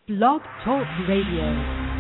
Blog Talk Radio.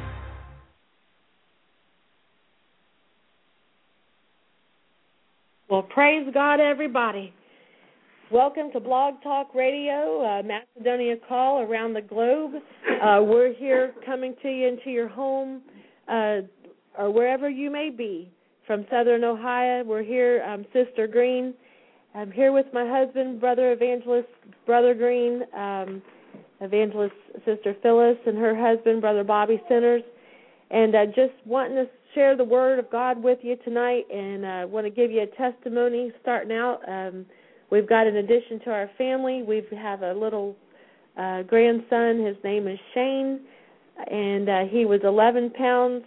Well, praise God, everybody. Welcome to Blog Talk Radio, Macedonia Call around the globe. We're here coming to you into your home or wherever you may be. From Southern Ohio, we're here, Sister Green. I'm here with my husband, Brother Evangelist, Brother Green, Evangelist Sister Phyllis, and her husband, Brother Bobby Centers. And just wanting to share the Word of God with you tonight, and I want to give you a testimony starting out. We've got an addition to our family. We have a little grandson. His name is Shane, and he was 11 pounds,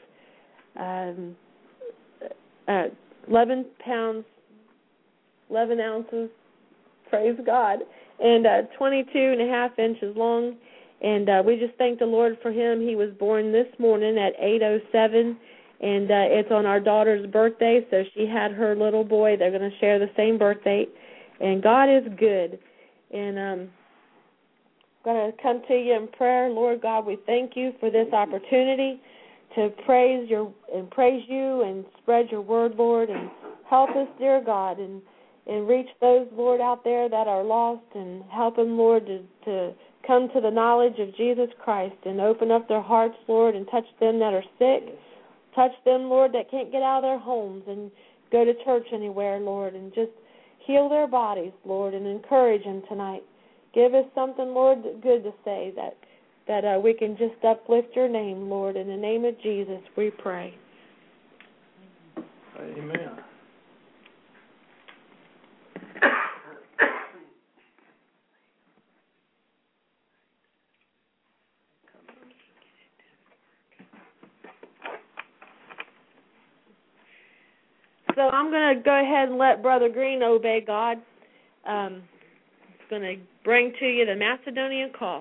11 ounces, praise God, and 22 and a half inches long. And we just thank the Lord for him. He was born this morning at 8:07, and it's on our daughter's birthday, so she had her little boy. They're going to share the same birthday, and God is good. And I'm going to come to you in prayer. Lord God, we thank you for this opportunity to praise you and spread your word, Lord, and help us, dear God, and reach those, Lord, out there that are lost, and help them, Lord, to come to the knowledge of Jesus Christ and open up their hearts, Lord, and touch them that are sick. Touch them, Lord, that can't get out of their homes and go to church anywhere, Lord, and just heal their bodies, Lord, and encourage them tonight. Give us something, Lord, good to say that we can just uplift your name, Lord. In the name of Jesus, we pray. Amen. So I'm going to go ahead and let Brother Green obey God. He's going to bring to you the Macedonian Call.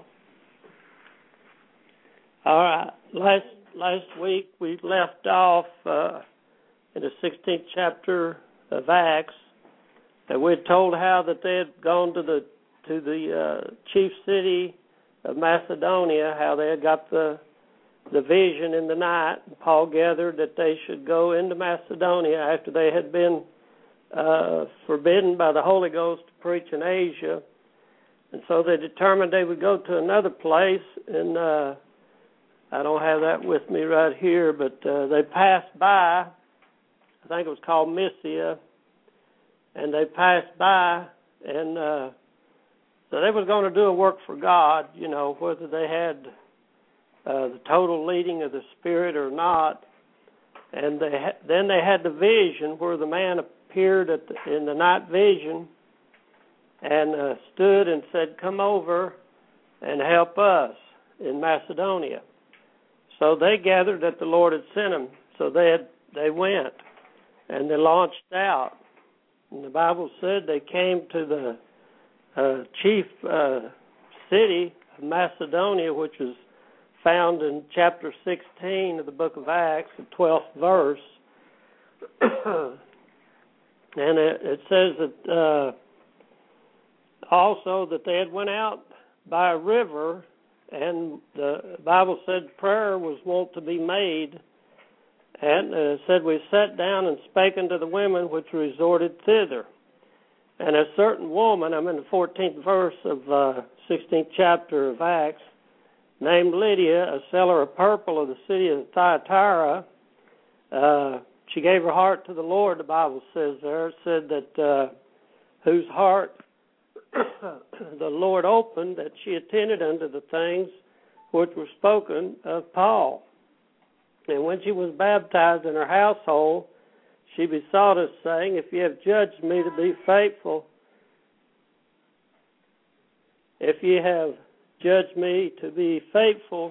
All right. Last week we left off in the 16th chapter of Acts, and we had told how that they had gone to the chief city of Macedonia, how they had got the vision in the night. Paul gathered that they should go into Macedonia after they had been forbidden by the Holy Ghost to preach in Asia. And so they determined they would go to another place, and I don't have that with me right here, but they passed by, I think it was called Mysia, and they passed by, and so they was going to do a work for God, whether they had the total leading of the Spirit or not. And then they had the vision where the man appeared in the night vision and stood and said, "Come over and help us in Macedonia." So they gathered that the Lord had sent them. So they went and they launched out. And the Bible said they came to the chief city of Macedonia, which was found in chapter 16 of the book of Acts, the 12th verse. And it says that also that they had went out by a river, and the Bible said prayer was wont to be made, and it said, "We sat down and spake unto the women which resorted thither. And a certain woman," I'm in the 14th verse of 16th chapter of Acts, "named Lydia, a seller of purple of the city of Thyatira, she gave her heart to the Lord," the Bible says there. It said that whose heart the Lord opened, that she attended unto the things which were spoken of Paul. And when she was baptized in her household, she besought us, saying, "If ye have judged me to be faithful, if ye have judged me to be faithful,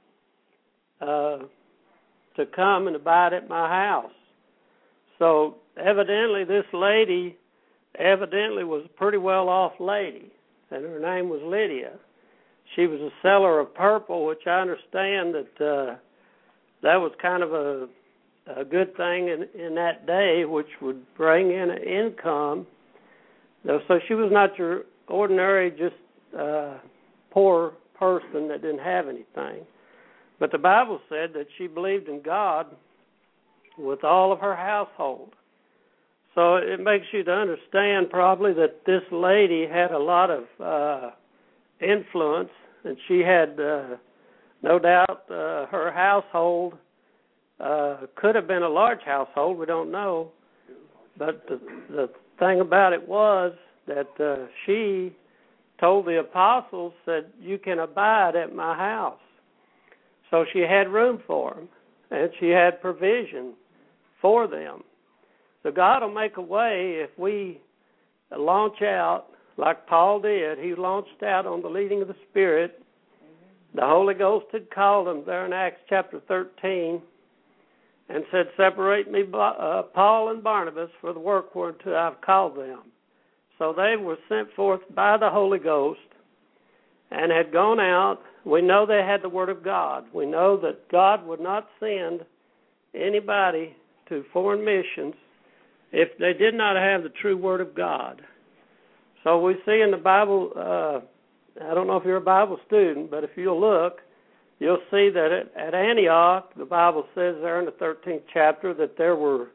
to come and abide at my house." So evidently this lady was a pretty well-off lady, and her name was Lydia. She was a seller of purple, which I understand that was kind of a good thing in that day, which would bring in an income. So she was not your ordinary just poor person that didn't have anything. But the Bible said that she believed in God with all of her household. So it makes you to understand probably that this lady had a lot of influence, and she had no doubt her household could have been a large household. We don't know. But the thing about it was that she told the apostles that you can abide at my house. So she had room for them, and she had provision for them. So God will make a way if we launch out like Paul did. He launched out on the leading of the Spirit. The Holy Ghost had called him there in Acts chapter 13 and said, separate me, Paul and Barnabas, for the work whereunto I've called them. So they were sent forth by the Holy Ghost and had gone out. We know they had the Word of God. We know that God would not send anybody to foreign missions if they did not have the true Word of God. So we see in the Bible, I don't know if you're a Bible student, but if you'll look, you'll see that at Antioch, the Bible says there in the 13th chapter that there were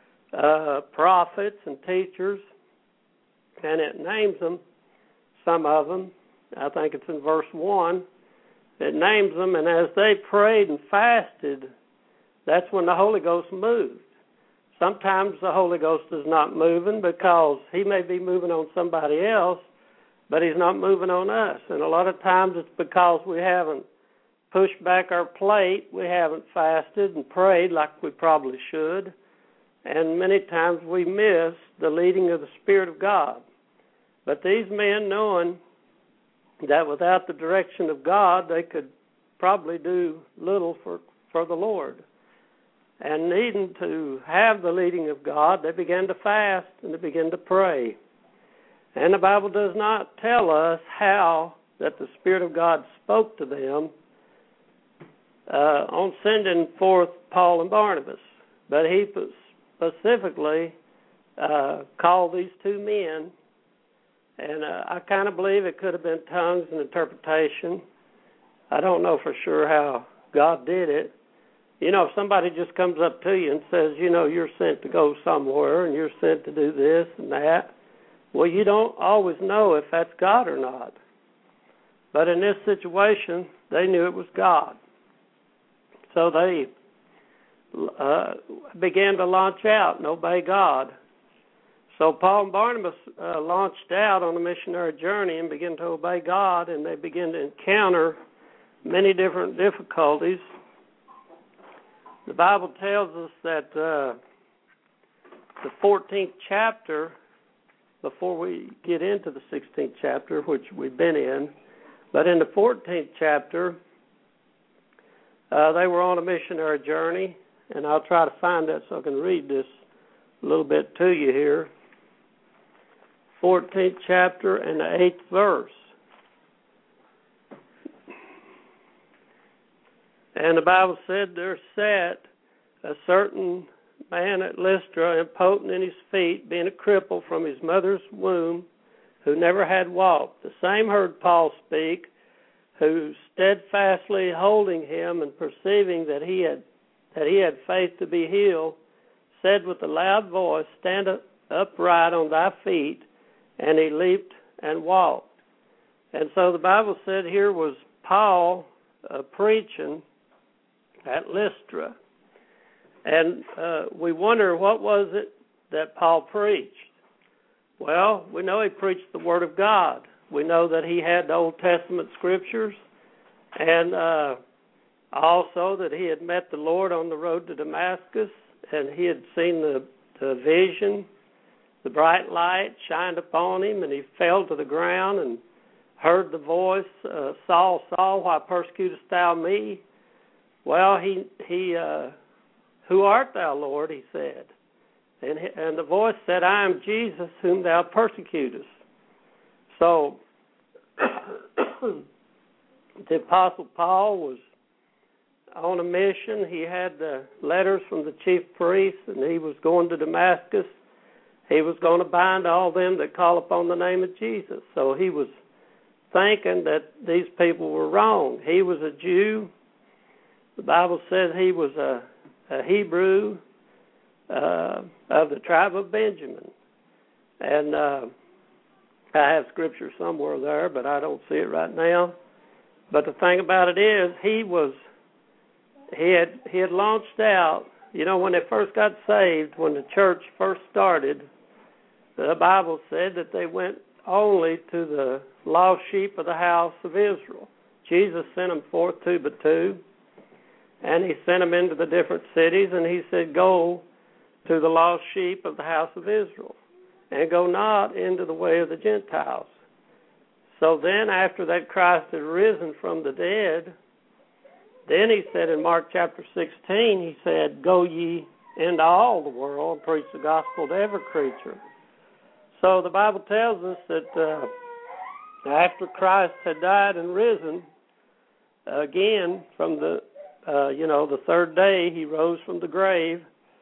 prophets and teachers, and it names them, some of them. I think it's in verse 1. It names them, and as they prayed and fasted, that's when the Holy Ghost moved. Sometimes the Holy Ghost is not moving because he may be moving on somebody else, but he's not moving on us. And a lot of times it's because we haven't pushed back our plate, we haven't fasted and prayed like we probably should, and many times we miss the leading of the Spirit of God. But these men, knowing that without the direction of God, they could probably do little for the Lord. And needing to have the leading of God, they began to fast and they began to pray. And the Bible does not tell us how that the Spirit of God spoke to them on sending forth Paul and Barnabas. But he specifically called these two men, and I kind of believe it could have been tongues and interpretation. I don't know for sure how God did it. You know, if somebody just comes up to you and says, you know, you're sent to go somewhere and you're sent to do this and that, well, you don't always know if that's God or not. But in this situation, they knew it was God. So they began to launch out and obey God. So Paul and Barnabas launched out on a missionary journey and began to obey God, and they began to encounter many different difficulties. The Bible tells us that the 14th chapter, before we get into the 16th chapter, which we've been in, but in the 14th chapter, they were on a missionary journey, and I'll try to find that so I can read this a little bit to you here. 14th chapter and the 8th verse. And the Bible said there sat a certain man at Lystra, impotent in his feet, being a cripple from his mother's womb, who never had walked. The same heard Paul speak, who steadfastly holding him and perceiving that he had faith to be healed, said with a loud voice, stand upright on thy feet, and he leaped and walked. And so the Bible said here was Paul preaching at Lystra. And we wonder, what was it that Paul preached? Well, we know he preached the Word of God. We know that he had the Old Testament scriptures, and also that he had met the Lord on the road to Damascus, and he had seen the vision, the bright light shined upon him, and he fell to the ground and heard the voice, Saul, Saul, why persecutest thou me? Well, he who art thou, Lord, he said. And the voice said, I am Jesus whom thou persecutest. So the Apostle Paul was on a mission. He had the letters from the chief priests, and he was going to Damascus. He was going to bind all them that call upon the name of Jesus. So he was thinking that these people were wrong. He was a Jew. The Bible says he was a Hebrew of the tribe of Benjamin. And I have scripture somewhere there, but I don't see it right now. But the thing about it is, he had launched out. You know, when they first got saved, when the church first started, the Bible said that they went only to the lost sheep of the house of Israel. Jesus sent them forth two by two, and he sent them into the different cities, and he said, go to the lost sheep of the house of Israel, and go not into the way of the Gentiles. So then, after that Christ had risen from the dead, then he said in Mark chapter 16, he said, go ye into all the world and preach the gospel to every creature. So the Bible tells us that after Christ had died and risen, again, from the third day, he rose from the grave,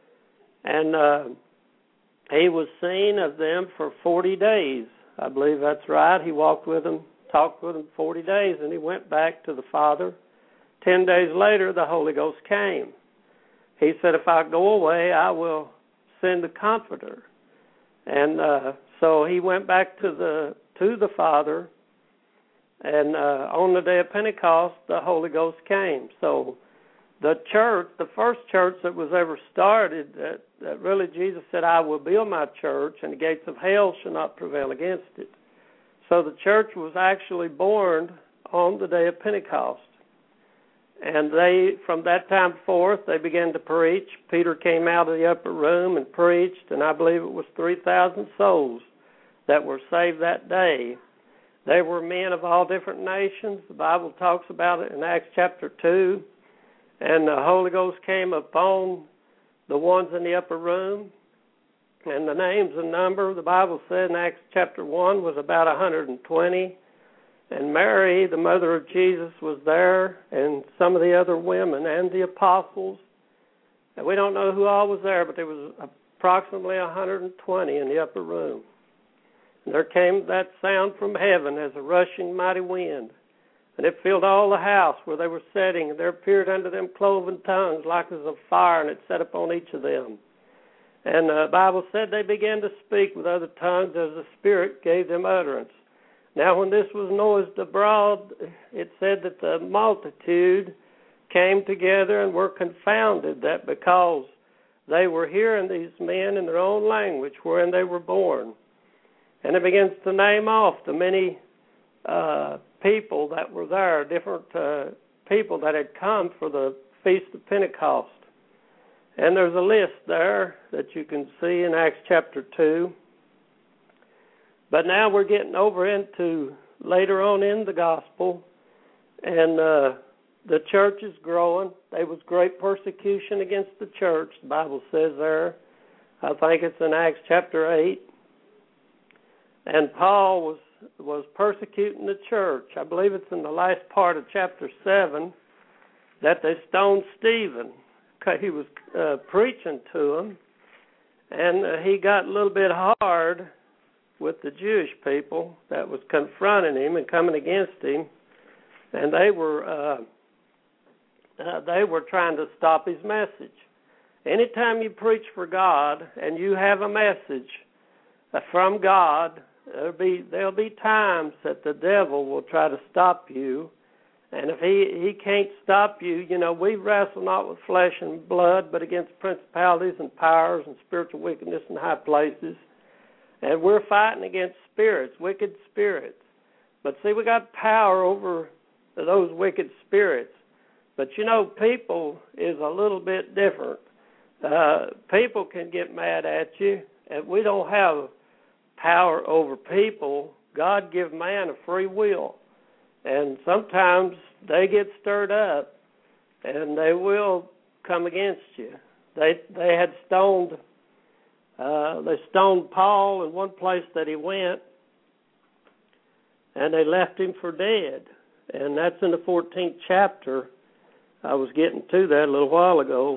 and he was seen of them for 40 days. I believe that's right. He walked with them, talked with them 40 days, and he went back to the Father. 10 days later, the Holy Ghost came. He said, if I go away, I will send the Comforter. And so he went back to the Father, and on the day of Pentecost, the Holy Ghost came. So the church, the first church that was ever started, that really Jesus said, I will build my church, and the gates of hell shall not prevail against it. So the church was actually born on the day of Pentecost. And they, from that time forth, they began to preach. Peter came out of the upper room and preached, and I believe it was 3,000 souls that were saved that day. They were men of all different nations. The Bible talks about it in Acts chapter 2. And the Holy Ghost came upon the ones in the upper room. And the names and number, the Bible said in Acts chapter 1, was about 120. And Mary, the mother of Jesus, was there, and some of the other women, and the apostles. And we don't know who all was there, but there was approximately 120 in the upper room. And there came that sound from heaven as a rushing mighty wind. And it filled all the house where they were sitting, and there appeared unto them cloven tongues like as of fire, and it set upon each of them. And the Bible said they began to speak with other tongues as the Spirit gave them utterance. Now, when this was noised abroad, it said that the multitude came together and were confounded, that because they were hearing these men in their own language wherein they were born. And it begins to name off the many people that were there, different people that had come for the Feast of Pentecost. And there's a list there that you can see in Acts chapter 2. But now we're getting over into later on in the gospel, and the church is growing. There was great persecution against the church, the Bible says there. I think it's in Acts chapter 8. And Paul was persecuting the church. I believe it's in the last part of chapter 7 that they stoned Stephen. He was preaching to them, and he got a little bit hard with the Jewish people that was confronting him and coming against him, and they were trying to stop his message. Anytime you preach for God and you have a message from God, there'll be times that the devil will try to stop you, and if he can't stop you, you know, we wrestle not with flesh and blood, but against principalities and powers and spiritual wickedness in high places. And we're fighting against spirits, wicked spirits. But see, we got power over those wicked spirits. But you know, people is a little bit different. People can get mad at you, and we don't have power over people. God give man a free will. And sometimes they get stirred up, and they will come against you. They had stoned. They stoned Paul in one place that he went, and they left him for dead. And that's in the 14th chapter. I was getting to that a little while ago.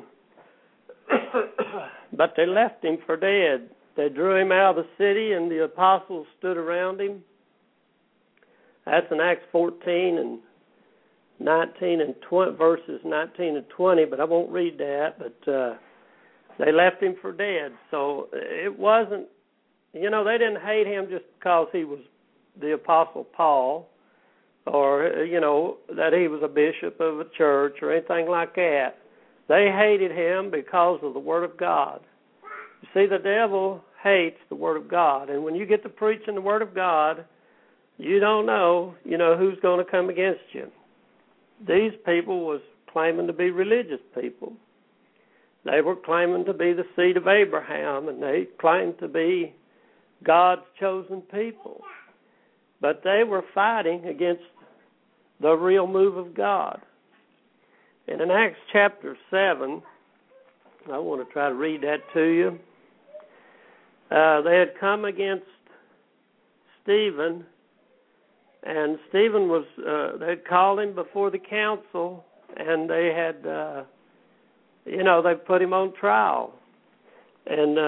But they left him for dead. They drew him out of the city, and the apostles stood around him. That's in Acts 14 and 19 and 20, verses 19 and 20, but I won't read that. But they left him for dead. So it wasn't, they didn't hate him just because he was the Apostle Paul, or, that he was a bishop of a church or anything like that. They hated him because of the Word of God. You see, the devil hates the Word of God. And when you get to preaching the Word of God, you don't know, who's going to come against you. These people was claiming to be religious people. They were claiming to be the seed of Abraham, and they claimed to be God's chosen people. But they were fighting against the real move of God. And in Acts chapter 7, I want to try to read that to you. They had come against Stephen, and Stephen was, they had called him before the council, and they had, they put him on trial. And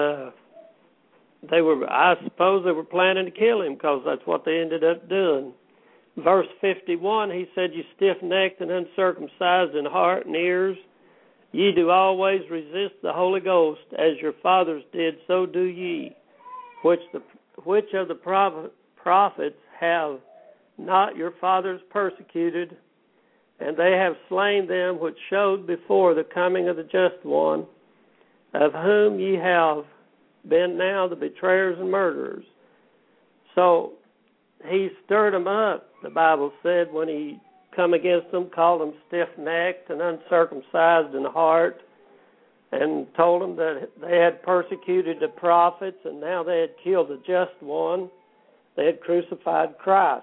I suppose they were planning to kill him, because that's what they ended up doing. Verse 51, he said, "You stiff-necked and uncircumcised in heart and ears, ye do always resist the Holy Ghost, as your fathers did, so do ye. Which of the prophets have not your fathers persecuted? And they have slain them which showed before the coming of the Just One, of whom ye have been now the betrayers and murderers." So he stirred them up, the Bible said, when he come against them, called them stiff-necked and uncircumcised in heart, and told them that they had persecuted the prophets, and now they had killed the Just One. They had crucified Christ.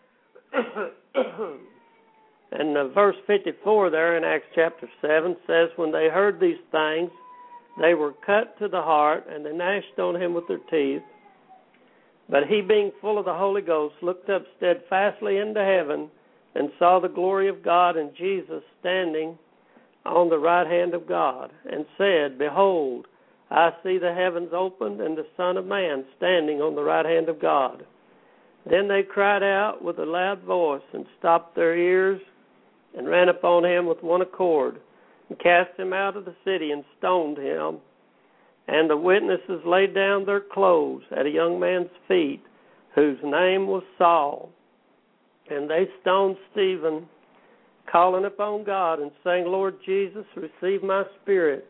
And verse 54 there in Acts chapter 7 says, "When they heard these things, they were cut to the heart, and they gnashed on him with their teeth. But he, being full of the Holy Ghost, looked up steadfastly into heaven and saw the glory of God and Jesus standing on the right hand of God, and said, Behold, I see the heavens opened and the Son of Man standing on the right hand of God. Then they cried out with a loud voice and stopped their ears and ran upon him with one accord and cast him out of the city and stoned him. And the witnesses laid down their clothes at a young man's feet, whose name was Saul. And they stoned Stephen, calling upon God and saying, Lord Jesus, receive my spirit.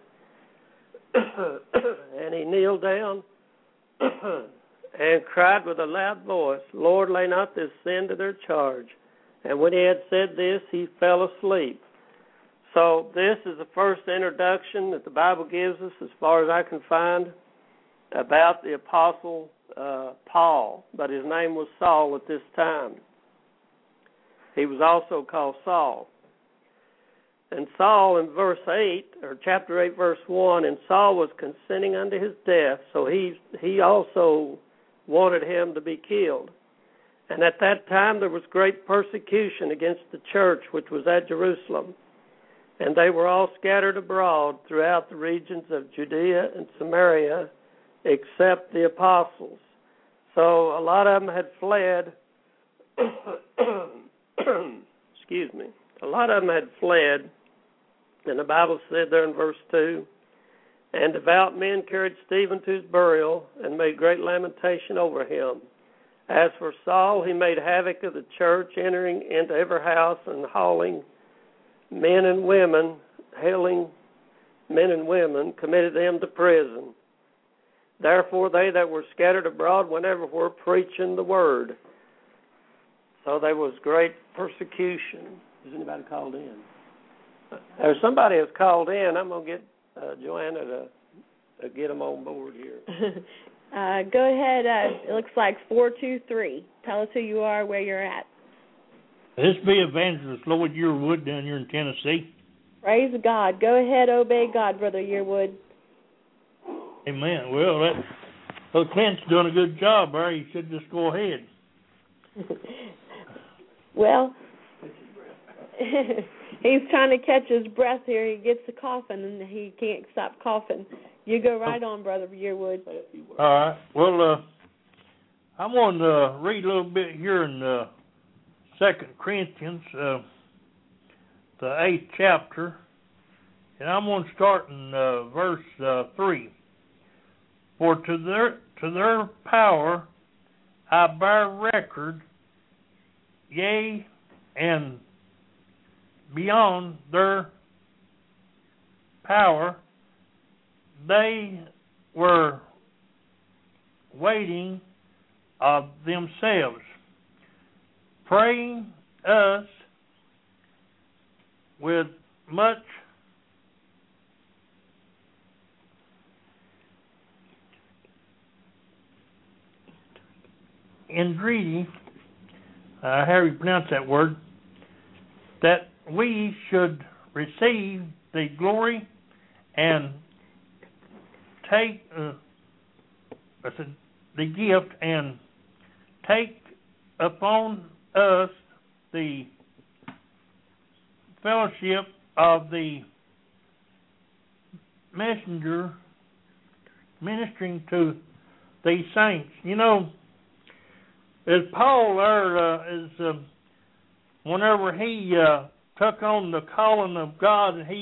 And he kneeled down and cried with a loud voice, Lord, lay not this sin to their charge. And when he had said this, he fell asleep. So this is the first introduction that the Bible gives us, as far as I can find, about the Apostle Paul. But his name was Saul at this time. He was also called Saul. And Saul in verse 8, or chapter 8, verse 1, and Saul was consenting unto his death, so he also wanted him to be killed. And at that time there was great persecution against the church which was at Jerusalem. And they were all scattered abroad throughout the regions of Judea and Samaria, except the apostles. So a lot of them had fled. Excuse me. A lot of them had fled. And the Bible said there in verse 2, and devout men carried Stephen to his burial and made great lamentation over him. As for Saul, he made havoc of the church, entering into every house and hailing men and women, committed them to prison. Therefore they that were scattered abroad went everywhere preaching the word. So there was great persecution. Has anybody called in? There's somebody has called in. I'm going to get Joanna to get them on board here. Go ahead. It looks like 423. Tell us who you are, where you're at. This be Evangelist Lloyd Yearwood down here in Tennessee. Praise God. Go ahead, obey God, Brother Yearwood. Amen. Well, Brother Clint's doing a good job there. You should just go ahead. Well, he's trying to catch his breath here. He gets to coughing, and he can't stop coughing. You go right on, Brother Yearwood. All right. Well, I'm going to read a little bit here in 2 Corinthians, the 8th chapter, and I'm going to start in verse 3. For to their power I bear record, yea, and beyond their power they were waiting of themselves, praying us with much entreaty, how do you pronounce that word, that we should receive the glory and take the gift and take upon us the fellowship of the messenger ministering to these saints. You know, as Paul there whenever he took on the calling of God, and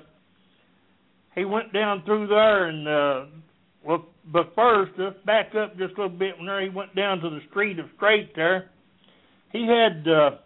he went down through there, and but first, let's back up just a little bit. Whenever he went down to the street of Straight there, he had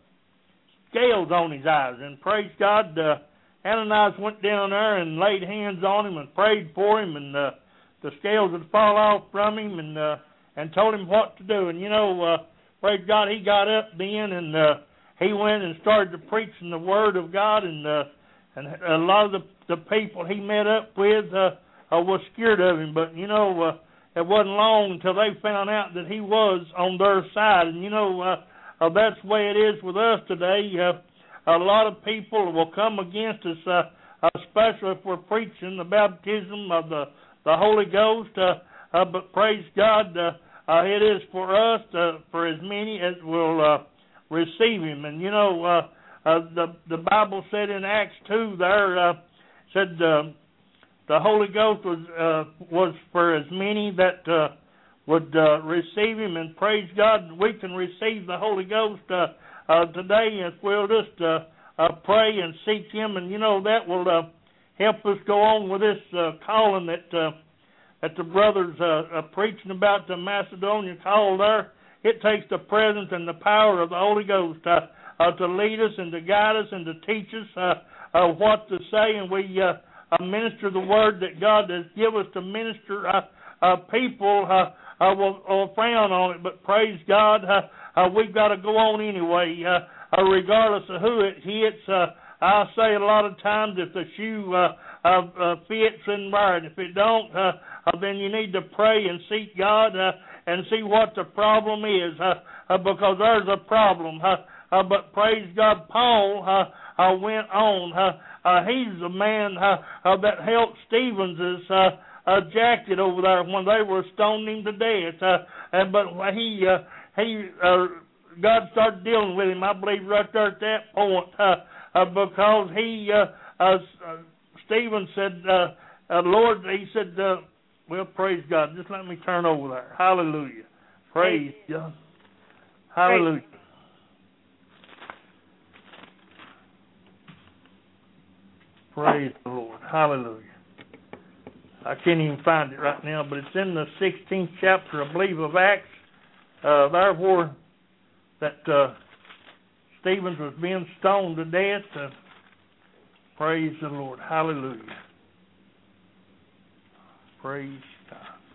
scales on his eyes, and praise God, Ananias went down there and laid hands on him and prayed for him, and the scales would fall off from him, and told him what to do. And you know, praise God, he got up then, and he went and started to preaching the word of God, and a lot of the people he met up with was scared of him. But you know, it wasn't long until they found out that he was on their side. And you know, that's the way it is with us today. A lot of people will come against us, especially if we're preaching the baptism of the Holy Ghost. But praise God, it is for us, for as many as will receive Him. And you know, the Bible said in Acts 2 there, said the Holy Ghost was for as many that would receive Him. And praise God, we can receive the Holy Ghost today if we'll just pray and seek Him. And you know, that will help us go on with this calling that the brothers preaching about, the Macedonia call there. It takes the presence and the power of the Holy Ghost to lead us and to guide us and to teach us what to say. And we minister the word that God has given us to minister. People will frown on it, but praise God, we've got to go on anyway, regardless of who it hits. I say a lot of times, if the shoe fits, and wear it. If it don't, then you need to pray and seek God and see what the problem is, because there's a problem. But praise God, Paul went on. He's the man that helped Stephen's jacket over there when they were stoning him to death. But God started dealing with him, I believe, right there at that point, because Stephen said, Lord, he said, well, praise God. Just let me turn over there. Hallelujah. Praise God. Hallelujah. Praise the Lord. Hallelujah. I can't even find it right now, but it's in the 16th chapter, I believe, of Acts. There where that Stephen was being stoned to death. Praise the Lord. Hallelujah. Praise God.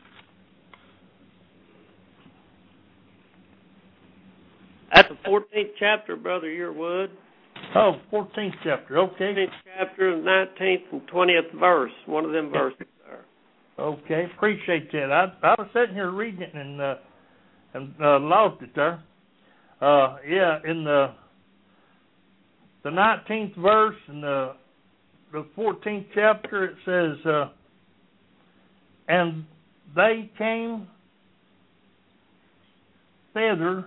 That's the 14th chapter, Brother Yearwood. Oh, 14th chapter. Okay. 14th chapter, 19th and 20th verse. One of them verses there. Okay. Appreciate that. I was sitting here reading it and lost it there. In the 19th verse and the 14th chapter, it says, and they came thither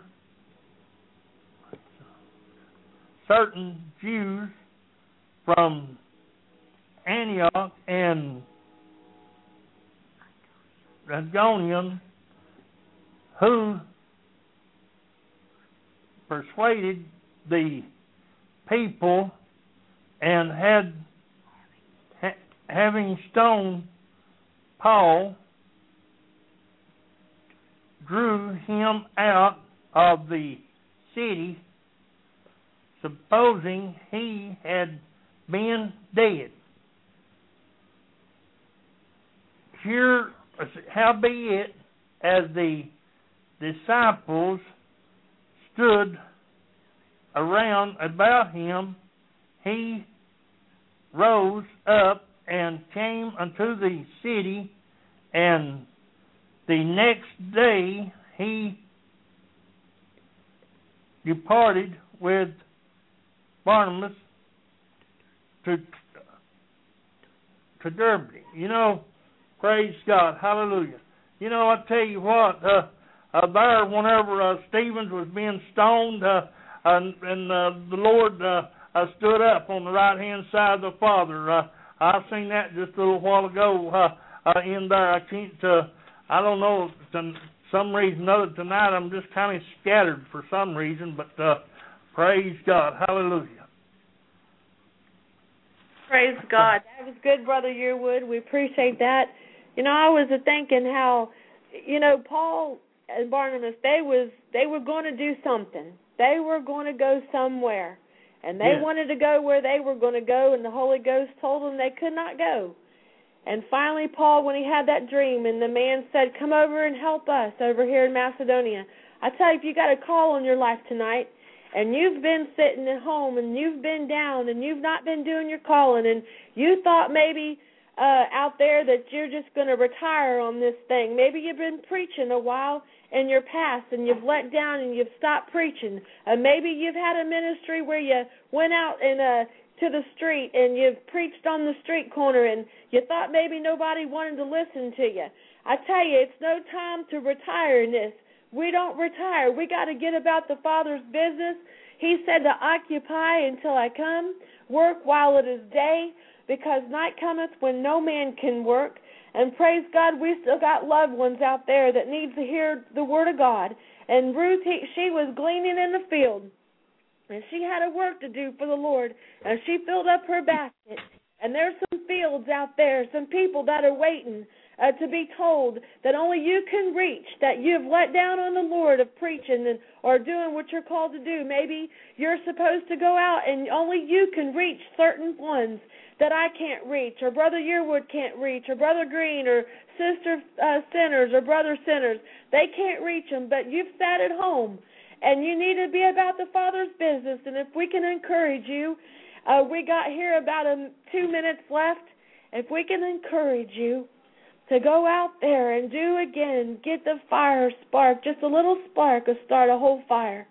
certain Jews from Antioch and Iconium, who persuaded the people and having stoned Paul, drew him out of the city, supposing he had been dead. Here, howbeit, as the disciples stood around about him, he rose up and came unto the city, and the next day he departed with Barnabas to Derbe. You know, praise God, hallelujah. You know, I tell you what, there whenever Stephen was being stoned, and the Lord stood up on the right-hand side of the Father. I seen that just a little while ago in there. I don't know, for some reason or other tonight I'm just kind of scattered for some reason, but praise God, hallelujah. Praise God. That was good, Brother Yearwood. We appreciate that. You know, I was thinking how, you know, Paul and Barnabas, they were going to do something. They were going to go somewhere. And they wanted to go where they were going to go, and the Holy Ghost told them they could not go. And finally, Paul, when he had that dream, and the man said, come over and help us over here in Macedonia. I tell you, if you got a call on your life tonight, and you've been sitting at home, and you've been down, and you've not been doing your calling, and you thought maybe out there that you're just going to retire on this thing. Maybe you've been preaching a while in your past, and you've let down and you've stopped preaching. Maybe you've had a ministry where you went out and to the street and you've preached on the street corner, and you thought maybe nobody wanted to listen to you. I tell you, it's no time to retire in this. We don't retire. We got to get about the Father's business. He said to occupy until I come, work while it is day, because night cometh when no man can work. And praise God, we still got loved ones out there that need to hear the Word of God. And Ruth, she was gleaning in the field, and she had a work to do for the Lord, and she filled up her basket. And there's some fields out there, some people that are waiting to be told that only you can reach, that you've let down on the Lord of preaching or doing what you're called to do. Maybe you're supposed to go out and only you can reach certain ones that I can't reach, or Brother Yearwood can't reach, or Brother Green, or Sister Sinners, or Brother Sinners. They can't reach them, but you've sat at home, and you need to be about the Father's business. And if we can encourage you, we got here about 2 minutes left. If we can encourage you to go out there and do again, get the fire spark, just a little spark will start a whole fire.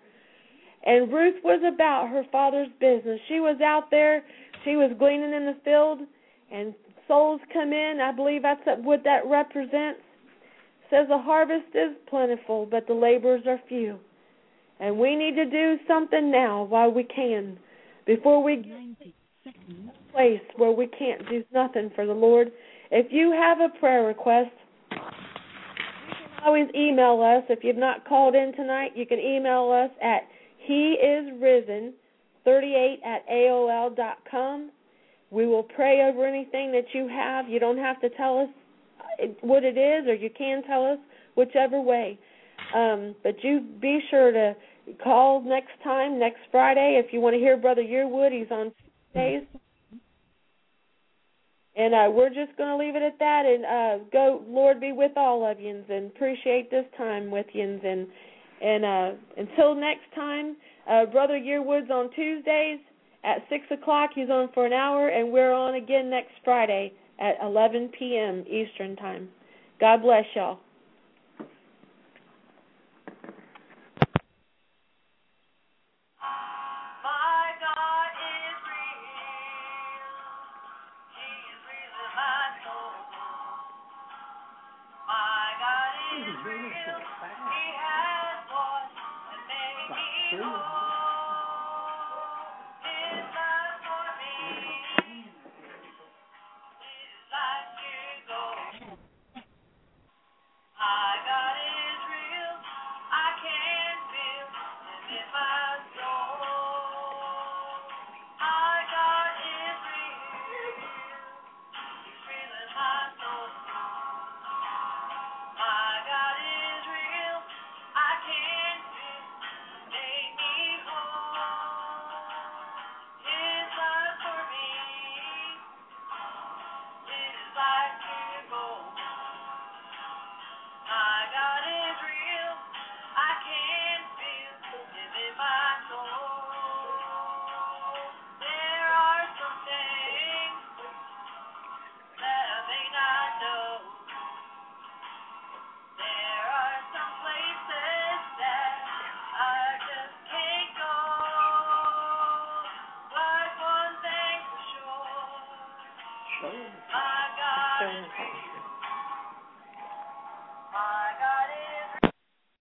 And Ruth was about her father's business. She was out there. She was gleaning in the field, and souls come in. I believe that's what that represents. It says the harvest is plentiful, but the laborers are few. And we need to do something now while we can, before we get to a place where we can't do nothing for the Lord. If you have a prayer request, you can always email us. If you've not called in tonight, you can email us at heisrisen38@aol.com. We will pray over anything that you have. You don't have to tell us what it is, or you can tell us, whichever way. But you be sure to call next Friday, if you want to hear Brother Yearwood. He's on Tuesdays. And we're just going to leave it at that, and go, Lord be with all of you, and appreciate this time with you. And until next time, Brother Yearwood's on Tuesdays at 6 o'clock. He's on for an hour, and we're on again next Friday at 11 p.m. Eastern Time. God bless y'all. He has